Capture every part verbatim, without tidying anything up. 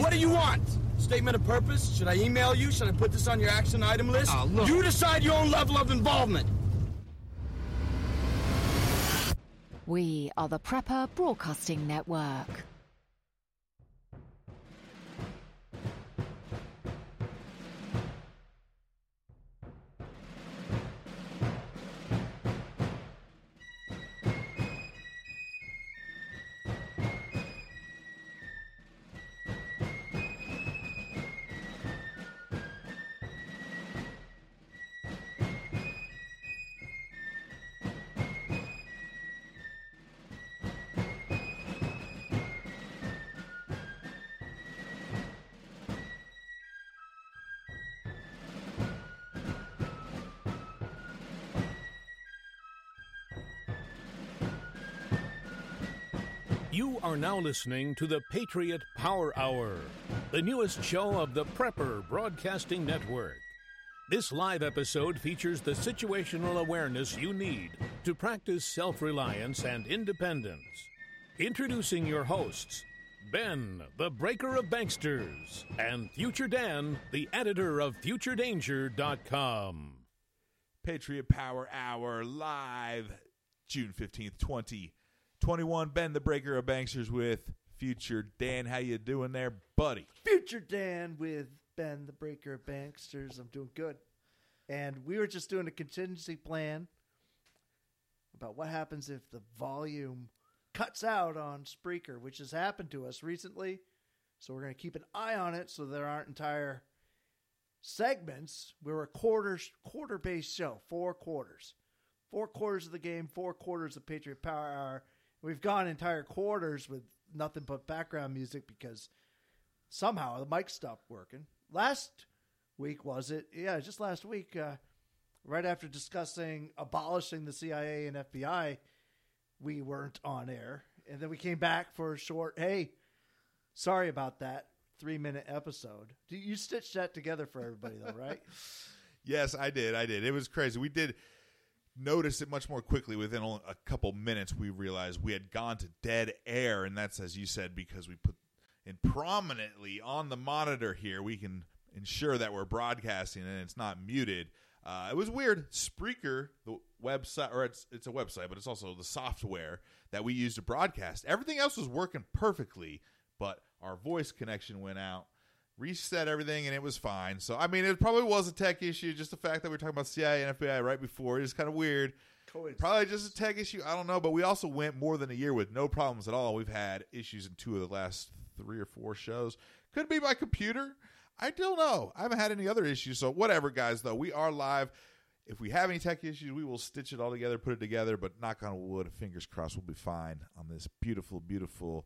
What do you want? Statement of purpose? Should I email you? Should I put this on your action item list? Oh, look. You decide your own level of involvement. We are the Prepper Broadcasting Network. You are now listening to the Patriot Power Hour, the newest show of the Prepper Broadcasting Network. This live episode features the situational awareness you need to practice self-reliance and independence. Introducing your hosts, Ben, the Breaker of Banksters, and Future Dan, the editor of Future Danger dot com. Patriot Power Hour live June fifteenth, twenty twenty-one. Ben, the Breaker of Banksters with Future Dan. How you doing there, buddy? Future Dan with Ben, the Breaker of Banksters. I'm doing good. And we were just doing a contingency plan about what happens if the volume cuts out on Spreaker, which has happened to us recently. So we're going to keep an eye on it so there aren't entire segments. We're a quarter, quarter-based show, four quarters. Four quarters of the game, four quarters of Patriot Power Hour. We've gone entire quarters with nothing but background music because somehow the mic stopped working. Last week, was it? Yeah, just last week, uh, right after discussing abolishing the C I A and F B I, we weren't on air. And then we came back for a short, hey, sorry about that, three-minute episode. You stitched that together for everybody, though, right? Yes, I did. I did. It was crazy. We did notice it much more quickly. Within a couple minutes, we realized we had gone to dead air, and that's, as you said, because we put in prominently on the monitor here, we can ensure that we're broadcasting and it's not muted. Uh, it was weird. Spreaker, the website, or it's it's a website, but it's also the software that we use to broadcast. Everything else was working perfectly, but our voice connection went out. Reset everything, and it was fine. So, I mean, it probably was a tech issue, just the fact that we were talking about C I A and F B I right before. It is kind of weird. Probably just a tech issue. I don't know, but we also went more than a year with no problems at all. We've had issues in two of the last three or four shows. Could be my computer. I don't know. I haven't had any other issues. So, whatever, guys, though. We are live. If we have any tech issues, we will stitch it all together, put it together, but knock on wood, fingers crossed, we'll be fine on this beautiful, beautiful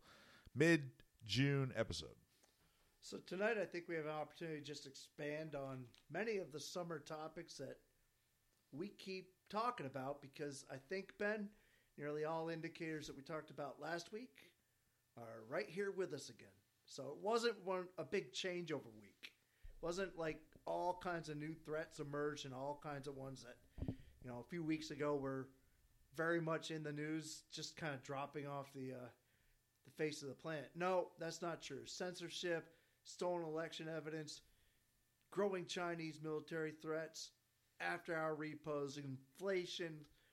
mid-June episode. So tonight I think we have an opportunity to just expand on many of the summer topics that we keep talking about because I think, Ben, nearly all indicators that we talked about last week are right here with us again. So it wasn't one a big changeover week. It wasn't like all kinds of new threats emerged and all kinds of ones that, you know, a few weeks ago were very much in the news, just kind of dropping off the uh, the face of the planet. No, that's not true. Censorship, stolen election evidence, growing Chinese military threats, after-hour repos, inflation,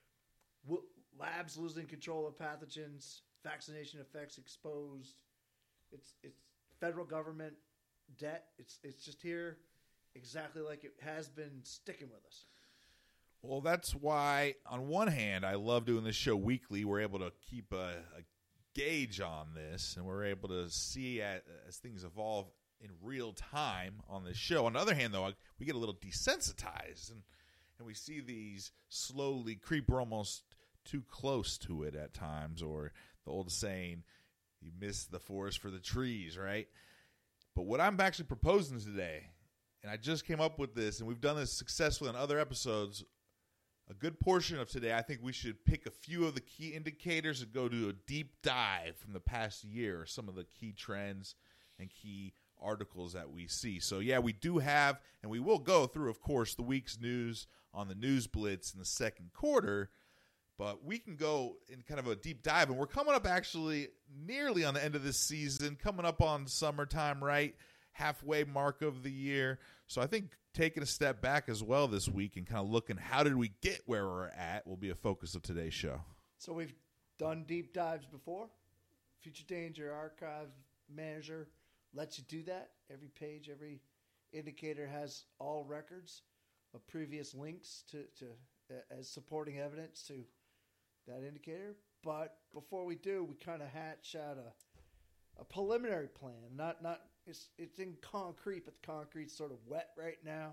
w- labs losing control of pathogens, vaccination effects exposed. It's it's federal government debt. It's it's just here, exactly like it has been sticking with us. Well, that's why, on one hand, I love doing this show weekly. We're able to keep a, a gauge on this, and we're able to see at, as things evolve in real time on this show. On the other hand, though, we get a little desensitized, and, and we see these slowly creep. We're almost too close to it at times, or the old saying, you miss the forest for the trees, right? But what I'm actually proposing today, and I just came up with this, and we've done this successfully in other episodes, a good portion of today, I think we should pick a few of the key indicators and go do a deep dive from the past year, some of the key trends and key articles that we see. So, yeah, we do have, and we will go through, of course, the week's news on the News Blitz in the second quarter. But we can go in kind of a deep dive, and we're coming up actually nearly on the end of this season, coming up on summertime, right? Halfway mark of the year. So I think taking a step back as well this week and kind of looking how did we get where we're at will be a focus of today's show. So we've done deep dives before. Future Danger Archive Manager lets you do that. Every page, every indicator has all records of previous links to, to uh, as supporting evidence to that indicator. But before we do, we kind of hatch out a, a preliminary plan. Not not it's it's in concrete, but the concrete's sort of wet right now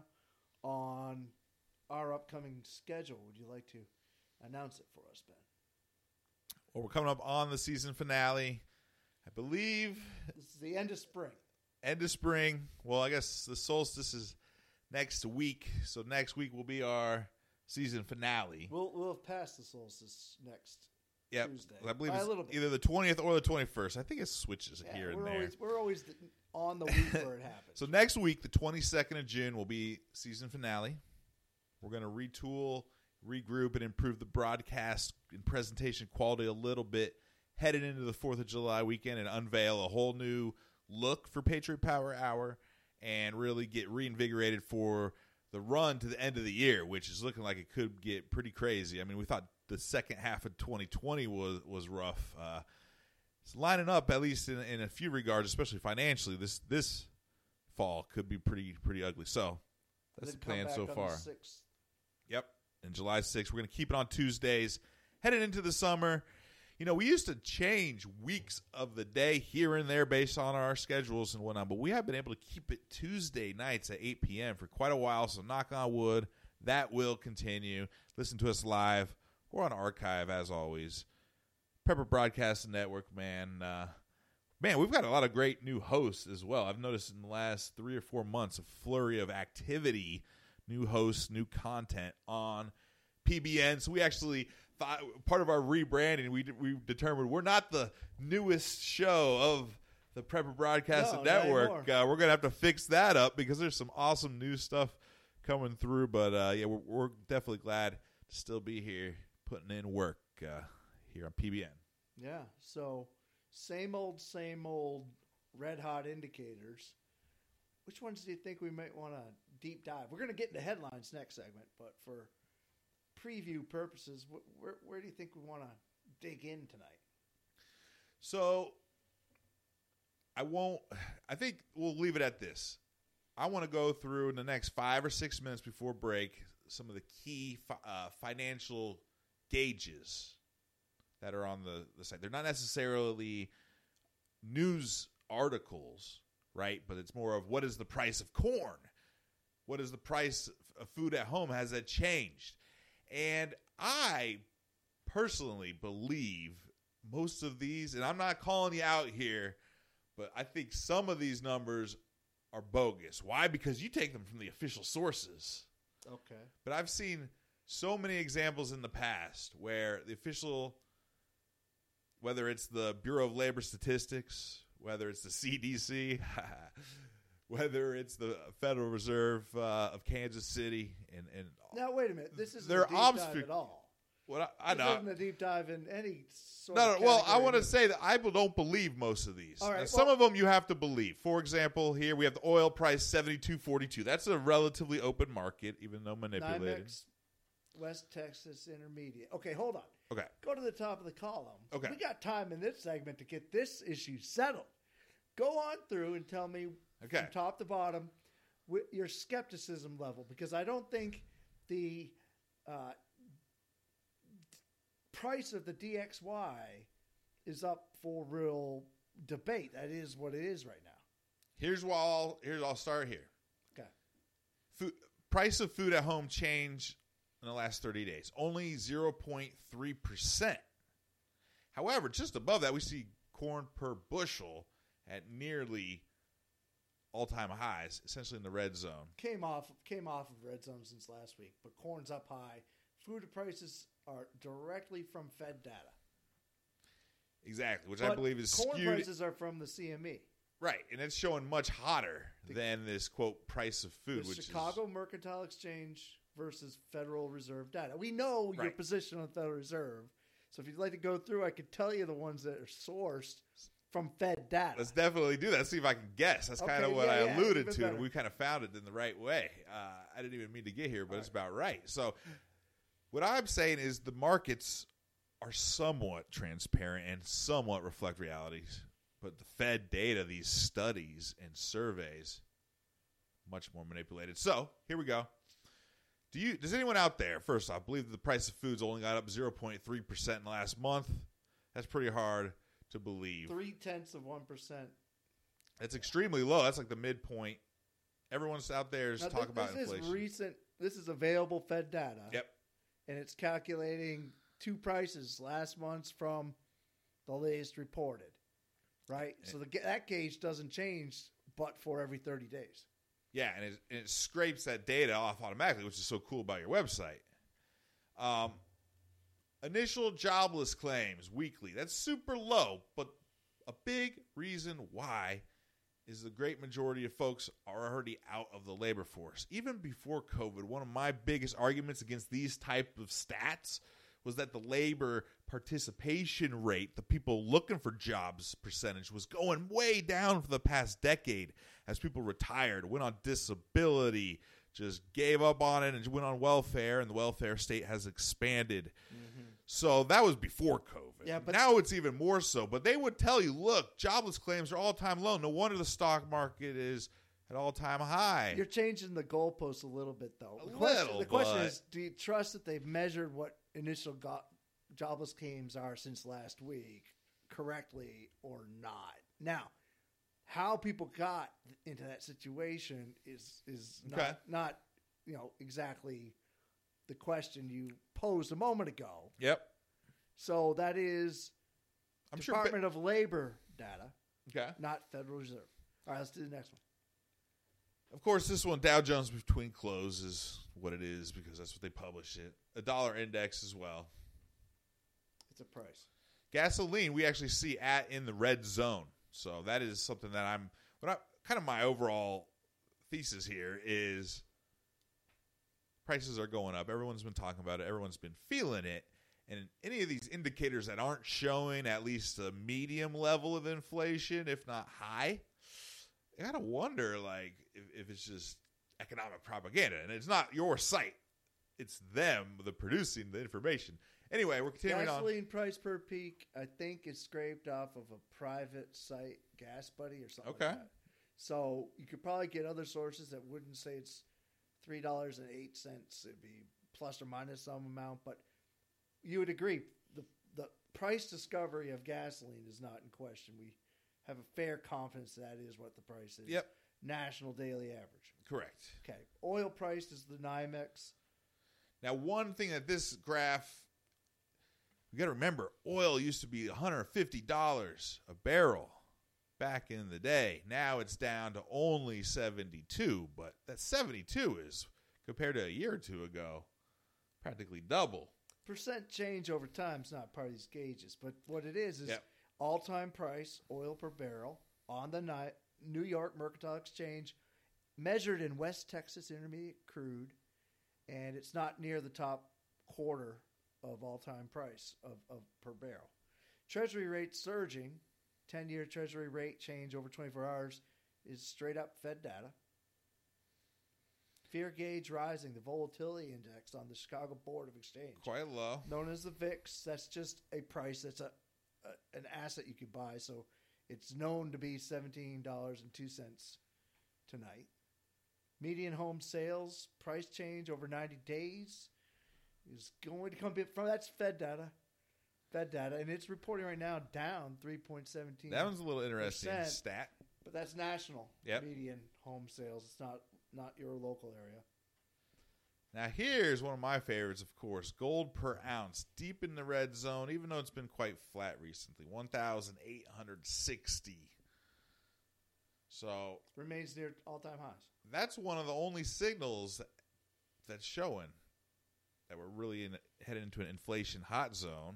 on our upcoming schedule. Would you like to announce it for us, Ben? Well, we're coming up on the season finale. I believe This is the end of spring. end of spring. Well, I guess the solstice is next week. So next week will be our season finale. We'll we'll have passed the solstice next Yep. Tuesday. I believe By a it's little bit. either the twentieth or the twenty-first. I think it switches Yeah, here and we're there. always we're always the, on the week where it happens. So next week, the twenty-second of June, will be season finale. We're going to retool, regroup, and improve the broadcast and presentation quality a little bit headed into the fourth of July weekend and unveil a whole new look for Patriot Power Hour and really get reinvigorated for the run to the end of the year, which is looking like it could get pretty crazy. I mean, we thought the second half of twenty twenty was, was rough. Uh, it's lining up, at least in, in a few regards, especially financially. This this fall could be pretty pretty ugly. So that's Then the come plan back so on the far. sixth. Yep. And July sixth, we're going to keep it on Tuesdays. Heading into the summer, you know, we used to change weeks of the day here and there based on our schedules and whatnot, but we have been able to keep it Tuesday nights at eight p.m. for quite a while, so knock on wood, that will continue. Listen to us live or on archive, as always. Prepper Broadcasting Network, man. Uh, man, we've got a lot of great new hosts as well. I've noticed in the last three or four months a flurry of activity, new hosts, new content on P B N. So we actually thought part of our rebranding, we we determined we're not the newest show of the Prepper Broadcasting No, not Network. anymore. Uh, we're going to have to fix that up because there's some awesome new stuff coming through. But, uh, yeah, we're, we're definitely glad to still be here putting in work uh, here on P B N. Yeah. So same old, same old red hot indicators. Which ones do you think we might want to deep dive? We're going to get into headlines next segment, but for preview purposes, wh- where where do you think we want to dig in tonight? So I won't – I think we'll leave it at this. I want to go through in the next five or six minutes before break some of the key fi- uh, financial gauges that are on the, the site. They're not necessarily news articles, right? But it's more of what is the price of corn? What is the price of food at home? Has that changed? And I personally believe most of these, and I'm not calling you out here, but I think some of these numbers are bogus. Why? Because you take them from the official sources. Okay. But I've seen so many examples in the past where the official, whether it's the Bureau of Labor Statistics, whether it's the C D C, whether it's the Federal Reserve uh, of Kansas City, and, and Now, wait a minute. This isn't They're a deep obfusc- dive at all. what I, I This know. isn't a deep dive in any sort No, of no. Well, I category want to of- say that I don't believe most of these. All right, Now, some well- of them you have to believe. For example, here we have the oil price seventy-two forty-two. That's a relatively open market, even though manipulated. NYMEX, West Texas Intermediate. Okay, hold on. Okay. Go to the top of the column. Okay. We got time in this segment to get this issue settled. Go on through and tell me Okay. from top to bottom wi- your skepticism level, because I don't think the uh, price of the D X Y is up for real debate. That is what it is right now. Here's why I'll here's I'll start here. Okay. Food, price of food at home changed in the last thirty days. Only zero point three percent. However, just above that, we see corn per bushel at nearly all-time highs, essentially in the red zone. Came off came off of red zone since last week, but corn's up high. Food prices are directly from Fed data. Exactly, which I But believe is corn skewed. prices are from the C M E. Right, and it's showing much hotter The- than this, quote, price of food, The which Chicago Mercantile Exchange versus Federal Reserve data. We know your Right. position on the Federal Reserve. So if you'd like to go through, I could tell you the ones that are sourced from Fed data. Let's definitely do that. Let's see if I can guess. That's kind of Okay, what yeah, I yeah, alluded even to, and better. we kind of found it in the right way. Uh, I didn't even mean to get here, but it's about right. So what I'm saying is the markets are somewhat transparent and somewhat reflect realities, but the Fed data, these studies and surveys, much more manipulated. So here we go. Do you? Does anyone out there, first off, believe that the price of foods only got up zero point three percent in the last month? That's pretty hard to believe. Three tenths of one percent. That's extremely low. That's like the midpoint. Everyone's out there is Now, talking this, about this inflation. is recent. This is available Fed data. Yep. And it's calculating two prices last month's from the latest reported, right? So the, that gauge doesn't change, but for every thirty days. Yeah, and it, and it scrapes that data off automatically, which is so cool about your website. Um, initial jobless claims weekly. That's super low, but a big reason why is the great majority of folks are already out of the labor force. Even before COVID, one of my biggest arguments against these type of stats was that the labor participation rate, the people looking for jobs percentage, was going way down for the past decade as people retired, went on disability, just gave up on it and went on welfare, and the welfare state has expanded. Mm-hmm. So that was before COVID. Yeah, but now it's even more so. But they would tell you, look, jobless claims are all-time low. No wonder the stock market is at all-time high. You're changing the goalposts a little bit, though. A The question, little, the question but- is, do you trust that they've measured what initial go- jobless claims are since last week correctly or not? Now, how people got into that situation is is not, Okay. not you know exactly the question you posed a moment ago. Yep. So that is I'm sure. Department of Labor data, Okay. not Federal Reserve. All right, let's do the next one. Of course, this one, Dow Jones between close, is what it is because that's what they publish it. A dollar index as well. It's a price. Gasoline, we actually see at in the red zone. So that is something that I'm, what I, kind of my overall thesis here is prices are going up. Everyone's been talking about it. Everyone's been feeling it. And any of these indicators that aren't showing at least a medium level of inflation, if not high, I gotta wonder, like, if, if it's just economic propaganda. And it's not your site. It's them, the producing the information. Anyway, we're continuing Gasoline on. price per peak, I think, is scraped off of a private site, Gas Buddy or something Okay. like that. So you could probably get other sources that wouldn't say it's three dollars and eight cents. It'd be plus or minus some amount, but you would agree the the price discovery of gasoline is not in question. We have a fair confidence that is what the price is. Yep. National daily average. Correct. Okay. Oil price is the NYMEX. Now, one thing that this graph, we got to remember, oil used to be one hundred fifty dollars a barrel back in the day. Now it's down to only seventy-two, but that seventy-two is, compared to a year or two ago, practically double. Percent change over time is not part of these gauges, but what it is is Yep. all-time price oil per barrel on the ni- New York Mercantile Exchange, measured in West Texas Intermediate crude, and it's not near the top quarter of all-time price of, of per barrel. Treasury rate surging, ten-year Treasury rate change over twenty-four hours is straight-up Fed data. Fear gauge rising, the volatility index on the Chicago Board of Exchange. Quite low. Known as the V I X. That's just a price. That's a, a an asset you could buy. So it's known to be seventeen dollars and two cents tonight. Median home sales price change over ninety days is going to come from that's Fed data. Fed data, and it's reporting right now down three point one seven. That one's a little interesting percent. stat. But that's national Yep. median home sales. It's not not your local area. Now, here's one of my favorites, of course. Gold per ounce, deep in the red zone, even though it's been quite flat recently. one thousand eight hundred sixty. So Remains near all-time highs. that's one of the only signals that's showing that we're really in, headed into an inflation hot zone.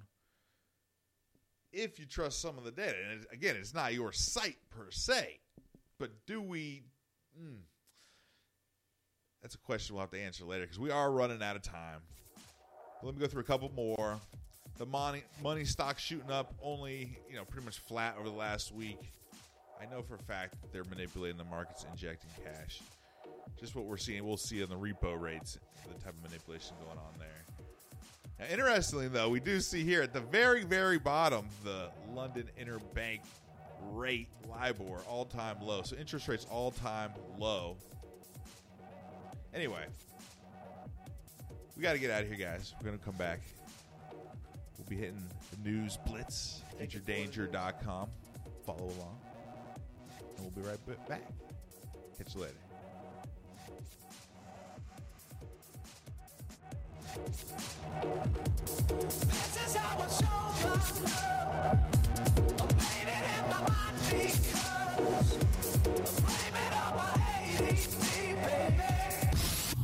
If you trust some of the data, and it, again, it's not your site per se, but do we? Mm, that's a question we'll have to answer later because we are running out of time. But let me go through a couple more. The money money stock shooting up, only you know pretty much flat over the last week. I know for a fact that they're manipulating the markets, injecting cash. Just what we're seeing, we'll see in the repo rates, the type of manipulation going on there. Now, interestingly, though, we do see here at the very, very bottom the London Interbank Rate LIBOR all-time low. So interest rates all-time low. Anyway, we got to get out of here, guys. We're going to come back. We'll be hitting the news blitz, future danger dot com. Follow along. And we'll be right back. Catch you later. This is how I show my love. I'm painted in my mind because I'm blaming on my A D D, baby.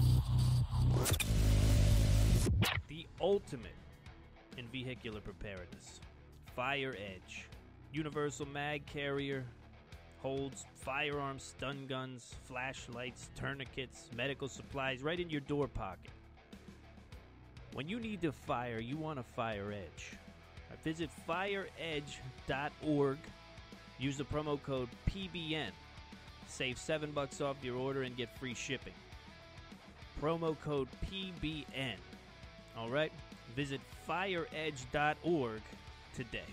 The ultimate in vehicular preparedness. Fire Edge. Universal mag carrier. Holds firearms, stun guns, flashlights, tourniquets, medical supplies right in your door pocket. When you need to fire, you want a Fire Edge. Visit fire edge dot org. Use the promo code P B N. Save seven bucks off your order and get free shipping. Promo code P B N. All right? Visit fire edge dot org today.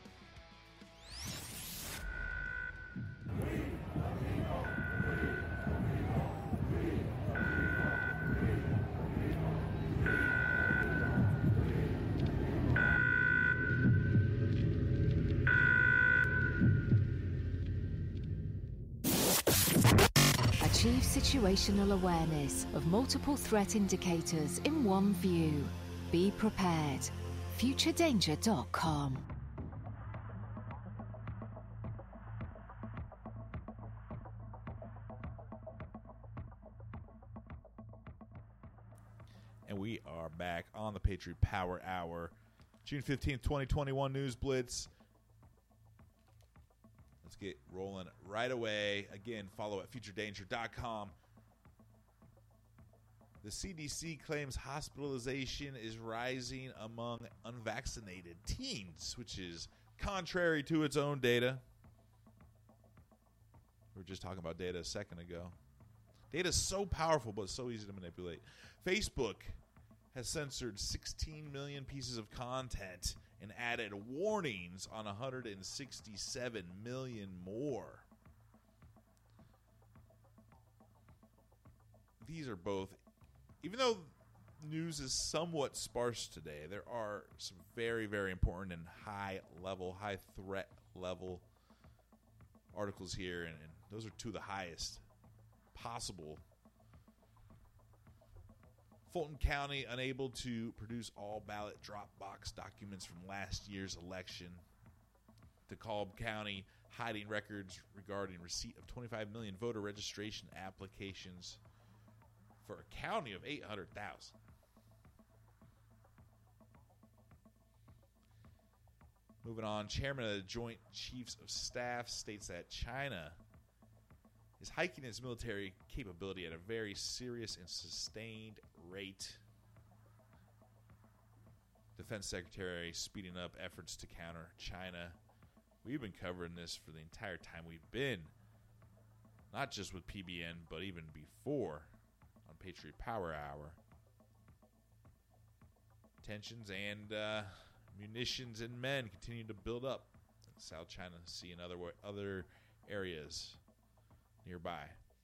Achieve situational awareness of multiple threat indicators in one view. Be prepared. future danger dot com. And we are back on the Patriot Power Hour. June fifteenth, twenty twenty-one News Blitz. Let's get rolling right away. Again, follow at future danger dot com. The C D C claims hospitalization is rising among unvaccinated teens, which is contrary to its own data. We were just talking about data a second ago. Data is so powerful, but so easy to manipulate. Facebook has censored sixteen million pieces of content and added warnings on one hundred sixty-seven million more. These are both, even though news is somewhat sparse today, there are some very, very important and high level, high threat level articles here, and, and those are two of the highest possible. Fulton County unable to produce all ballot drop box documents from last year's election. DeKalb County hiding records regarding receipt of twenty-five million voter registration applications for a county of eight hundred thousand. Moving on, Chairman of the Joint Chiefs of Staff states that China is hiking its military capability at a very serious and sustained rate. Defense Secretary speeding up efforts to counter China. We've been covering this for the entire time we've been, not just with P B N, but even before on Patriot Power Hour. Tensions and uh, munitions and men continue to build up in South China Sea and other other areas nearby.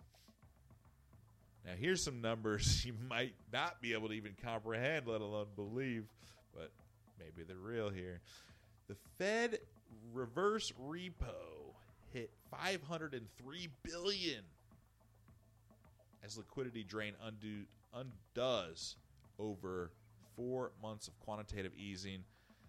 Now, here's some numbers you might not be able to even comprehend, let alone believe, but maybe they're real here. The Fed reverse repo hit five hundred three billion dollars as liquidity drain undo, undoes over four months of quantitative easing.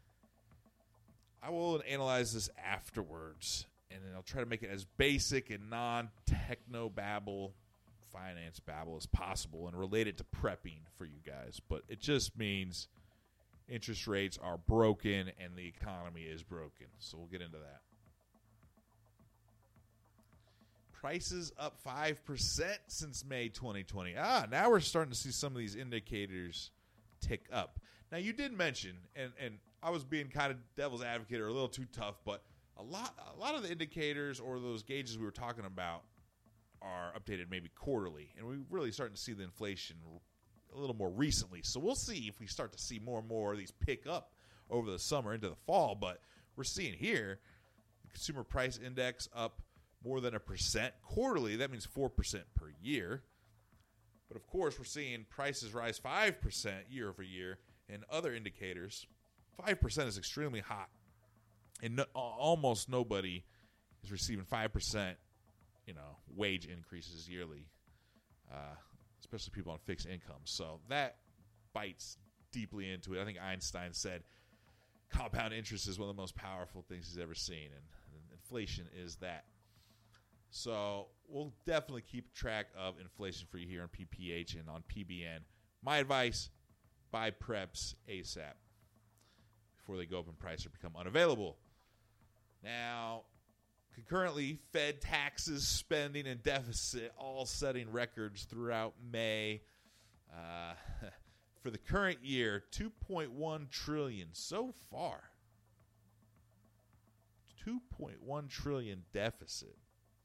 I will analyze this afterwards, and then I'll try to make it as basic and non-techno babble, finance babble as possible and relate it to prepping for you guys. But it just means interest rates are broken and the economy is broken. So we'll get into that. Prices up five percent since May twenty twenty. Ah, now we're starting to see some of these indicators tick up. Now, you did mention, and, and I was being kind of devil's advocate or a little too tough, but a lot, a lot of the indicators or those gauges we were talking about are updated maybe quarterly, and we're really starting to see the inflation a little more recently. So we'll see if we start to see more and more of these pick up over the summer into the fall, but we're seeing here the Consumer Price Index up more than a percent quarterly. That means four percent per year. But, of course, we're seeing prices rise five percent year over year, and other indicators, five percent is extremely hot. And no, almost nobody is receiving five percent, you know, wage increases yearly, uh, especially people on fixed incomes. So that bites deeply into it. I think Einstein said compound interest is one of the most powerful things he's ever seen, and, and inflation is that. So we'll definitely keep track of inflation for you here on P P H and on P B N. My advice, buy preps ASAP before they go up in price or become unavailable. Now, concurrently, Fed taxes, spending, and deficit all setting records throughout May. Uh, for the current year, two point one trillion dollars so far. two point one trillion dollars deficit.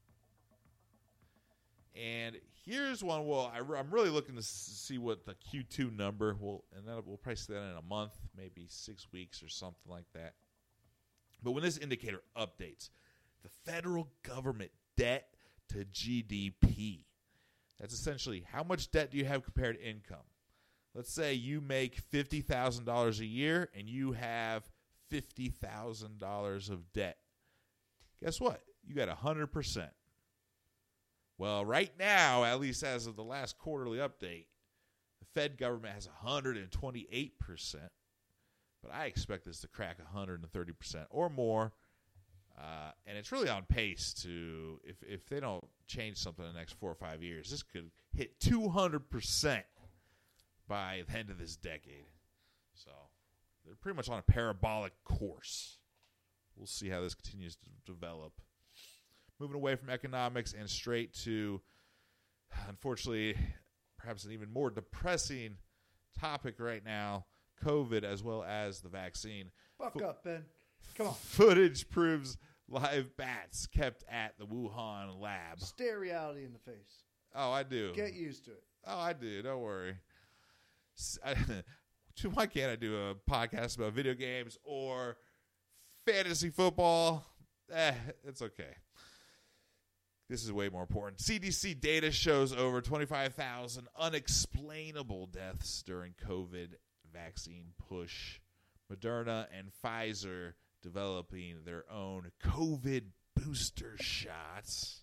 And here's one. Well, I, I'm really looking to see what the Q two number will, and then we'll probably see that in a month, maybe six weeks or something like that. But when this indicator updates, the federal government debt to G D P, that's essentially how much debt do you have compared to income. Let's say you make fifty thousand dollars a year and you have fifty thousand dollars of debt. Guess what? You got one hundred percent. Well, right now, at least as of the last quarterly update, the Fed government has one hundred twenty-eight percent. But I expect this to crack one hundred thirty percent or more. Uh, and it's really on pace to, if, if they don't change something in the next four or five years, this could hit two hundred percent by the end of this decade. So they're pretty much on a parabolic course. We'll see how this continues to develop. Moving away from economics and straight to, unfortunately, perhaps an even more depressing topic right now, COVID as well as the vaccine. Fuck Fo- up, Ben. Come on. Footage proves live bats kept at the Wuhan lab. Stare reality in the face. Oh, I do. Get used to it. Oh, I do. Don't worry. I, why can't I do a podcast about video games or fantasy football? Eh, it's okay. This is way more important. C D C data shows over twenty-five thousand unexplainable deaths during COVID vaccine push. Moderna and Pfizer developing their own COVID booster shots.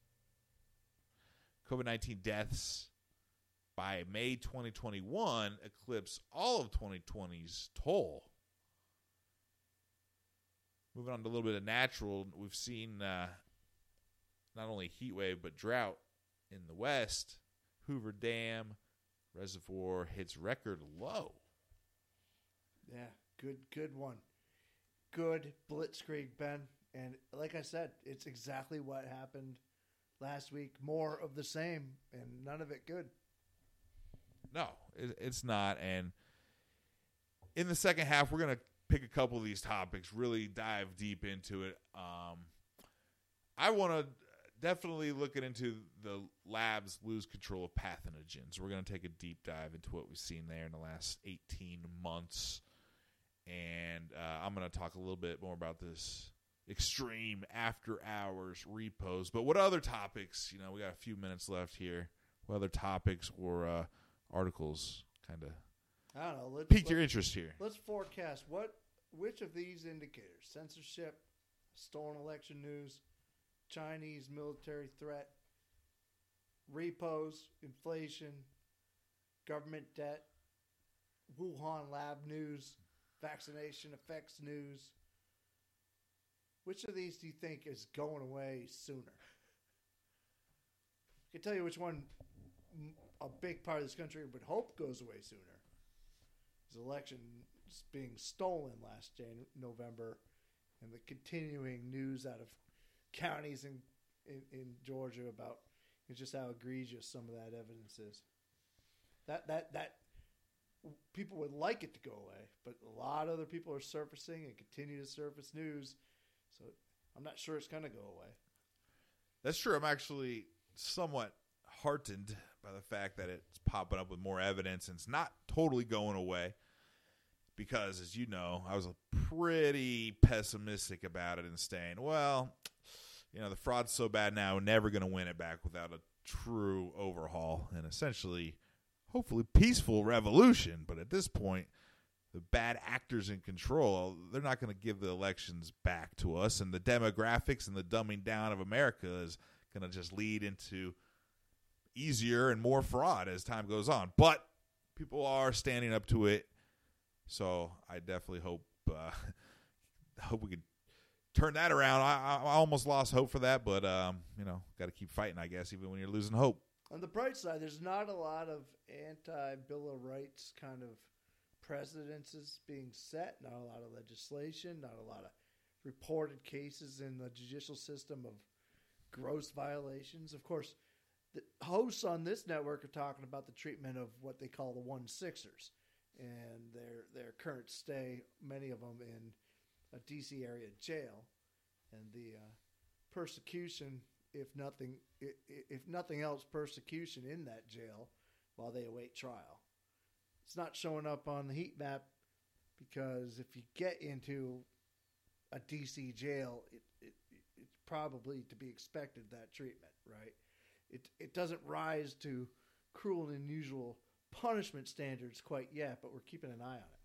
COVID nineteen deaths by May twenty twenty-one eclipse all of twenty twenty's toll. Moving on to a little bit of natural, we've seen uh, not only heat wave but drought in the West. Hoover Dam reservoir hits record low. Yeah, good, good one. Good blitzkrieg, Ben. And like I said, it's exactly what happened last week. More of the same, and none of it good. No, it, it's not. And in the second half, we're going to pick a couple of these topics, really dive deep into it. Um, I want to definitely look into the labs lose control of pathogens. We're going to take a deep dive into what we've seen there in the last eighteen months. And uh, I'm going to talk a little bit more about this extreme after-hours repos. But what other topics, you know, we got a few minutes left here. What other topics or uh, articles kind of I don't know. Let's, piqued your let's- interest here? Let's forecast what, which of these indicators, censorship, stolen election news, Chinese military threat, repos, inflation, government debt, Wuhan lab news, vaccination effects news, which of these do you think is going away sooner? I can tell you which one m- a big part of this country would hope goes away sooner. His election is being stolen last Jan- November, and the continuing news out of counties and in, in Georgia about just how egregious some of that evidence is. That that that people would like it to go away, but a lot of other people are surfacing and continue to surface news. So I'm not sure it's going to go away. That's true. I'm actually somewhat heartened by the fact that it's popping up with more evidence and it's not totally going away. Because, as you know, I was pretty pessimistic about it and saying, well, you know, the fraud's so bad now, we're never going to win it back without a true overhaul and essentially, hopefully, peaceful revolution. But at this point, the bad actors in control, they're not going to give the elections back to us. And the demographics and the dumbing down of America is going to just lead into easier and more fraud as time goes on. But people are standing up to it. So I definitely hope uh, hope we could turn that around. I, I almost lost hope for that, but um, you know, got to keep fighting, I guess, even when you're losing hope. On the bright side, there's not a lot of anti-Bill of Rights kind of precedences being set. Not a lot of legislation. Not a lot of reported cases in the judicial system of gross violations. Of course, the hosts on this network are talking about the treatment of what they call the one-sixers. And their their current stay, many of them in a D C area jail, and the uh, persecution, if nothing, if, if nothing else, persecution in that jail while they await trial. It's not showing up on the heat map because if you get into a D C jail, it, it it's probably to be expected that treatment, right? It it doesn't rise to cruel and unusual punishment standards quite yet, but we're keeping an eye on it.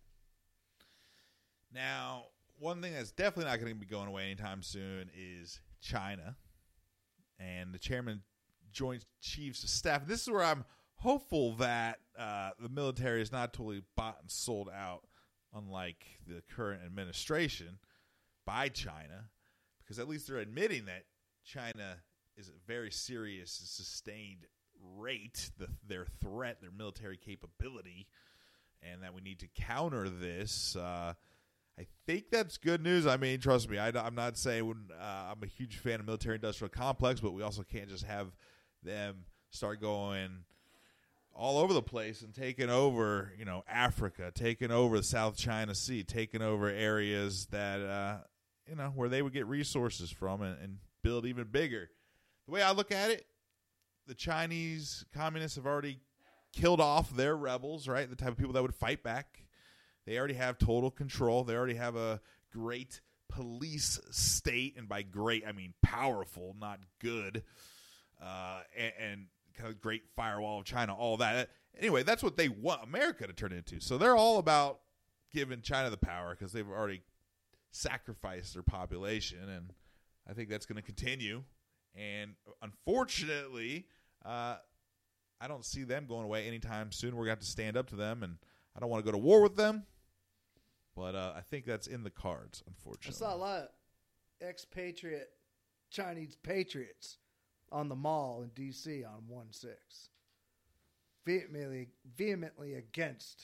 Now, one thing that's definitely not going to be going away anytime soon is China and the chairman, Joint Chiefs of Staff. This is where I'm hopeful that uh, the military is not totally bought and sold out, unlike the current administration, by China, because at least they're admitting that China is a very serious and sustained rate, the, their threat, their military capability, and that we need to counter this. Uh, I think that's good news. I mean, trust me, I, I'm not saying when, uh, I'm a huge fan of military-industrial complex, but we also can't just have them start going all over the place and taking over, you know, Africa, taking over the South China Sea, taking over areas that, uh, you know, where they would get resources from and, and build even bigger. The way I look at it, the Chinese communists have already killed off their rebels, right? The type of people that would fight back. They already have total control. They already have a great police state. And by great, I mean powerful, not good. Uh, and, and kind of great firewall of China, all that. Anyway, that's what they want America to turn into. So they're all about giving China the power because they've already sacrificed their population. And I think that's going to continue. And unfortunately, uh, I don't see them going away anytime soon. We're going to have to stand up to them, and I don't want to go to war with them. But uh, I think that's in the cards, unfortunately. I saw a lot of expatriate Chinese patriots on the mall in D C on one six, vehemently, vehemently against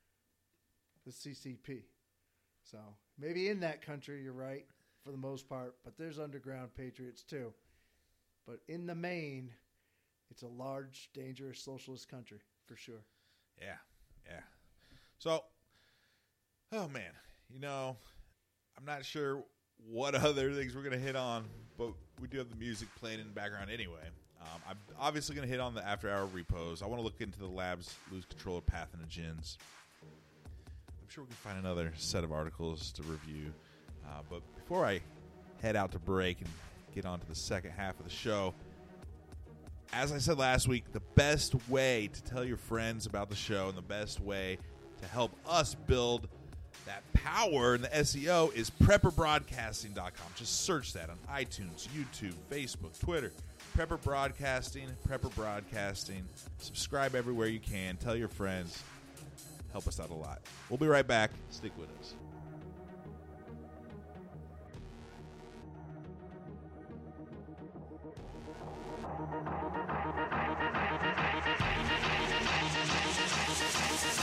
the C C P. So maybe in that country, you're right, for the most part, but there's underground patriots too. But in the main, it's a large, dangerous socialist country, for sure. Yeah, yeah. So, oh, man, you know, I'm not sure what other things we're going to hit on, but we do have the music playing in the background anyway. Um, I'm obviously going to hit on the after-hour repos. I want to look into the labs lose control of pathogens. I'm sure we can find another set of articles to review. Uh, but before I head out to break and get on to the second half of the show, as I said last week, the best way to tell your friends about the show and the best way to help us build that power in the S E O is prepper broadcasting dot com. Just search that on iTunes, YouTube, Facebook, Twitter. Prepper Broadcasting, Prepper Broadcasting. Subscribe everywhere you can. Tell your friends. Help us out a lot. We'll be right back. Stick with us.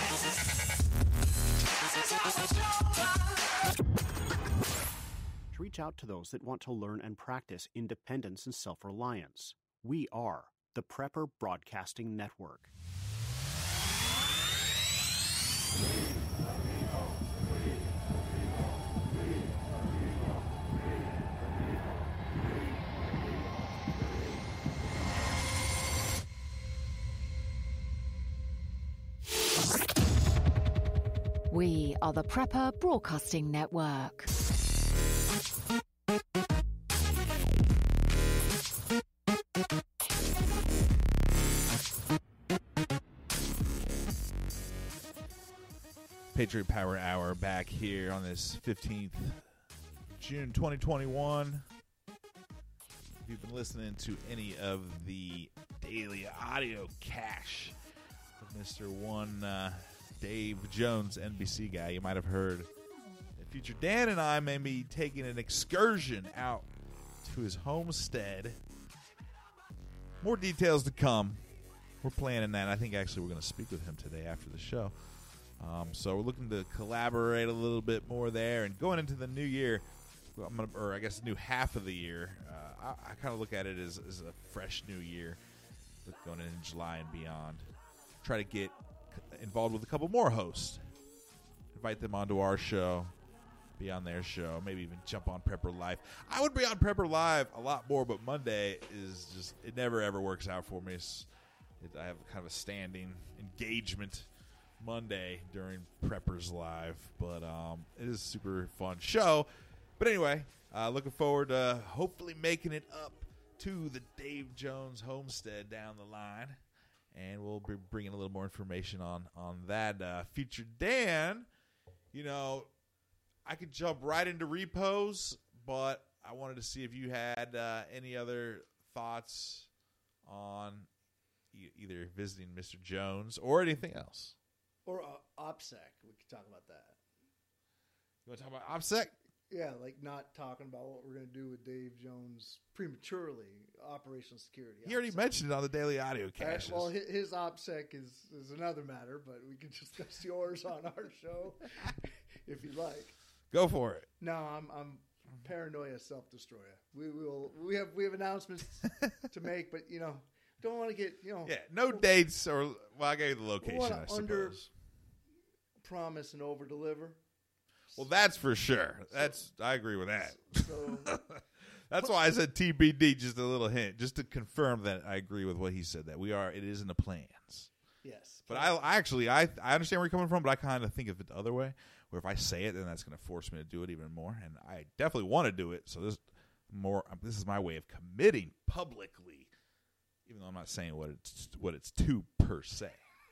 To reach reach out to those that want to learn and practice independence and self-reliance. We are the Prepper Broadcasting Network. We are the Prepper Broadcasting Network. Patriot Power Hour back here on this fifteenth June twenty twenty-one. If you've been listening to any of the daily audio cache of Mister One uh, Dave Jones, N B C guy, you might have heard that Future Dan and I may be taking an excursion out to his homestead. More details to come. We're planning that. I think actually we're going to speak with him today after the show. Um, so we're looking to collaborate a little bit more there, and going into the new year, I'm gonna, or I guess new half of the year, uh, I, I kind of look at it as, as a fresh new year, going into July and beyond. Try to get involved with a couple more hosts, invite them onto our show, be on their show, maybe even jump on Prepper Live. I would be on Prepper Live a lot more, but Monday is just, it never ever works out for me. It's, it, I have kind of a standing engagement Monday during Preppers Live, but um, it is a super fun show. But anyway, uh, looking forward to hopefully making it up to the Dave Jones homestead down the line, and we'll be bringing a little more information on on that. Uh, Future Dan, you know, I could jump right into repos, but I wanted to see if you had uh, any other thoughts on e- either visiting Mister Jones or anything else. Or uh, OPSEC. We could talk about that. You want to talk about OPSEC? Yeah, like not talking about what we're going to do with Dave Jones prematurely, operational security. He already OPSEC. mentioned it on the Daily Audio All Caches. right, well, his, his OPSEC is, is another matter, but we can discuss yours on our show if you like. Go for it. No, I'm I'm paranoia self-destroyer. We will we have we have announcements to make, but you know, don't want to get you know. Yeah, no dates or well, I gave you the location. I suppose. Under promise and over deliver. Well, that's for sure. That's I agree with that. So that's why I said T B D. Just a little hint, just to confirm that I agree with what he said. That we are. It is in the plans. yes, But I, I actually I I understand where you're coming from, but I kind of think of it the other way. Where if I say it, then that's going to force me to do it even more, and I definitely want to do it. So this more. This is my way of committing publicly, even though I'm not saying what it's what it's to per se.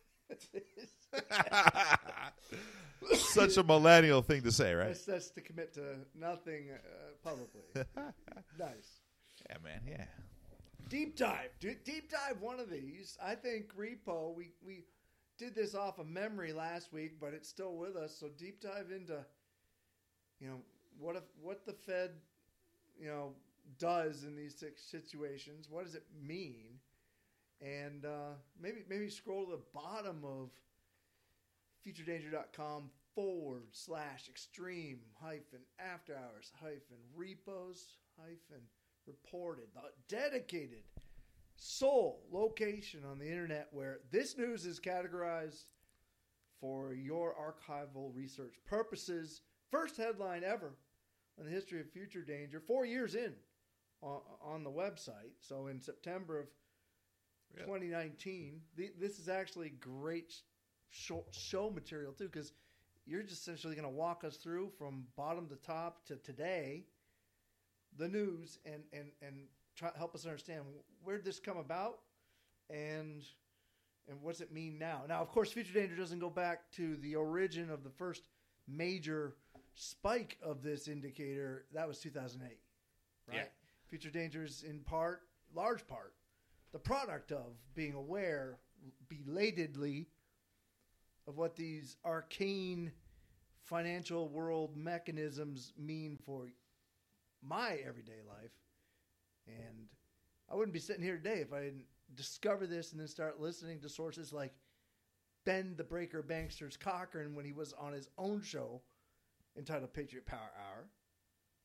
Such a millennial thing to say, right? That's, that's to commit to nothing uh, publicly. Nice. Yeah, man. Yeah. Deep dive. D- deep dive one of these. I think repo, we, we did this off of memory last week, but it's still with us. So deep dive into, you know, what if what the Fed, you know, does in these situations. What does it mean? And uh, maybe maybe scroll to the bottom of futuredanger.com forward slash extreme hyphen after hours hyphen repos hyphen reported. The dedicated sole location on the internet where this news is categorized for your archival research purposes. First headline ever in the history of Future Danger, four years in on, on the website. So in September of twenty nineteen, the, this is actually great show, show material too, because you're just essentially going to walk us through from bottom to top to today, the news, and and and try help us understand where did this come about, and and what's it mean now. Now, of course, Future Danger doesn't go back to the origin of the first major spike of this indicator. That was two thousand eight, right? Yeah. Future Danger is in part, large part, the product of being aware belatedly of what these arcane financial world mechanisms mean for my everyday life. And I wouldn't be sitting here today if I didn't discover this and then start listening to sources like Ben the Breaker Banksters Cochran when he was on his own show entitled Patriot Power Hour.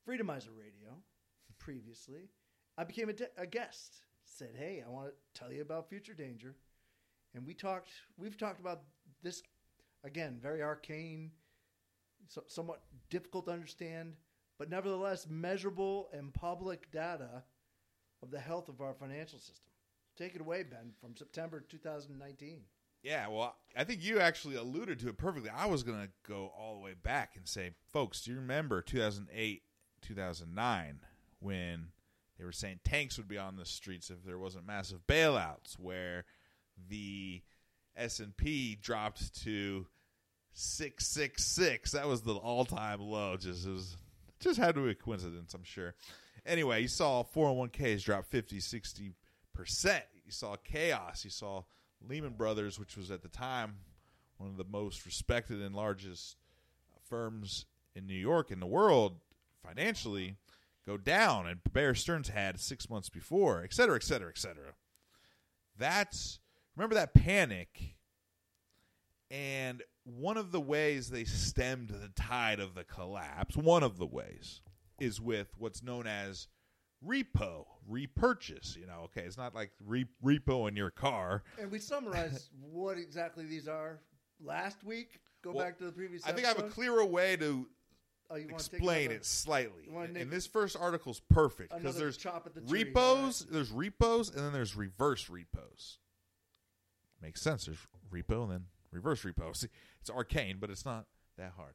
Freedomizer Radio previously. I became a, de- a guest. Said, hey, I want to tell you about Future Danger. And we talked, we've talked about this, again, very arcane, so, somewhat difficult to understand, but nevertheless measurable and public data of the health of our financial system. Take it away, Ben, from September two thousand nineteen. Yeah, well, I think you actually alluded to it perfectly. I was going to go all the way back and say, folks, do you remember two thousand eight, two thousand nine when they were saying tanks would be on the streets if there wasn't massive bailouts, where the S and P dropped to six six six? That was the all-time low. Just it was, just had to be a coincidence, I'm sure. Anyway, you saw four oh one k's drop fifty, sixty percent. You saw chaos. You saw Lehman Brothers, which was at the time one of the most respected and largest firms in New York in the world financially, go down, and Bear Stearns had six months before, et cetera, et cetera, et cetera. That's, remember that panic, and one of the ways they stemmed the tide of the collapse, one of the ways, is with what's known as repo, repurchase. You know, okay, it's not like re- repo in your car. And we summarized what exactly these are last week. Go Well, back to the previous I think I have a episode. clearer way to Oh, you wanna take explain another- it slightly. you wanna And, make- and this first article is perfect because another there's chop at the tree, repos, there's repos, and then there's reverse repos. Makes sense. There's repo and then reverse repo. See, it's arcane, but it's not that hard.